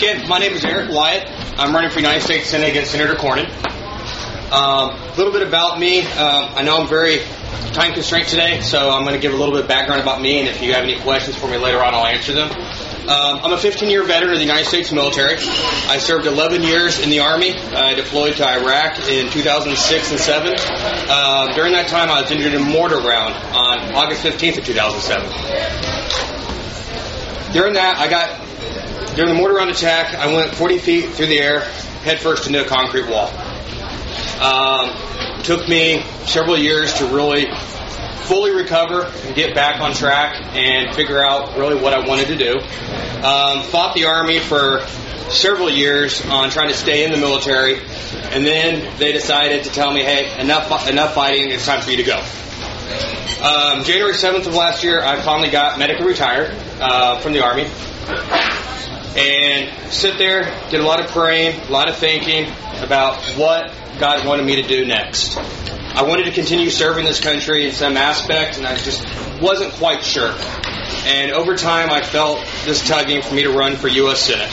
weekend. My name is Eric Wyatt. I'm running for United States Senate against Senator Cornyn. A little bit about me. I know I'm very time constrained today, so I'm going to give a little bit of background about me, and if you have any questions for me later on, I'll answer them. I'm a 15-year veteran of the United States military. I served 11 years in the Army. I deployed to Iraq in 2006 and 7. During that time, I was injured in a mortar round on August 15th of 2007. During the mortar round attack, I went 40 feet through the air, head first into a concrete wall. Took me several years to really fully recover and get back on track and figure out really what I wanted to do. Fought the Army for several years on trying to stay in the military, and then they decided to tell me, hey, enough fighting, it's time for you to go. January 7th of last year, I finally got medically retired from the Army. And sit there, did a lot of praying, a lot of thinking about what God wanted me to do next. I wanted to continue serving this country in some aspect, and I just wasn't quite sure. And over time, I felt this tugging for me to run for U.S. Senate.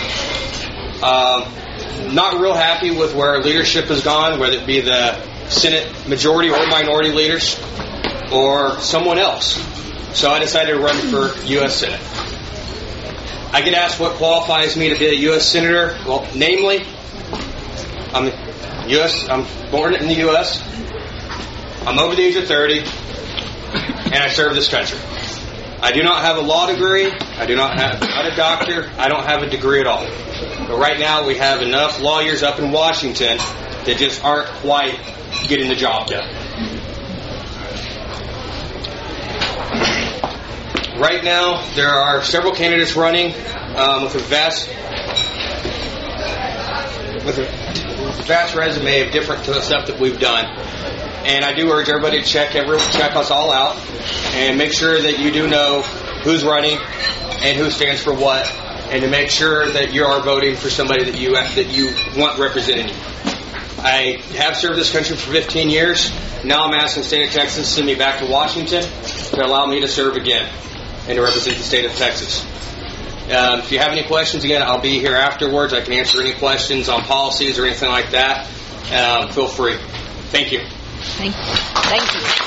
Not real happy with where our leadership has gone, whether it be the Senate majority or minority leaders, or someone else. So I decided to run for U.S. Senate. I get asked what qualifies me to be a U.S. Senator. Well, namely, I'm born in the U.S., I'm over the age of 30, and I serve this country. I do not have a law degree. I'm not a doctor. I don't have a degree at all. But right now, we have enough lawyers up in Washington that just aren't quite getting the job done. Right now, there are several candidates running with a vast resume of different stuff that we've done. And I do urge everybody to check us all out and make sure that you do know who's running and who stands for what, and to make sure that you are voting for somebody that you want representing you. I have served this country for 15 years. Now I'm asking the state of Texas to send me back to Washington to allow me to serve again and to represent the state of Texas. If you have any questions, again, I'll be here afterwards. I can answer any questions on policies or anything like that. Feel free. Thank you. Thank you.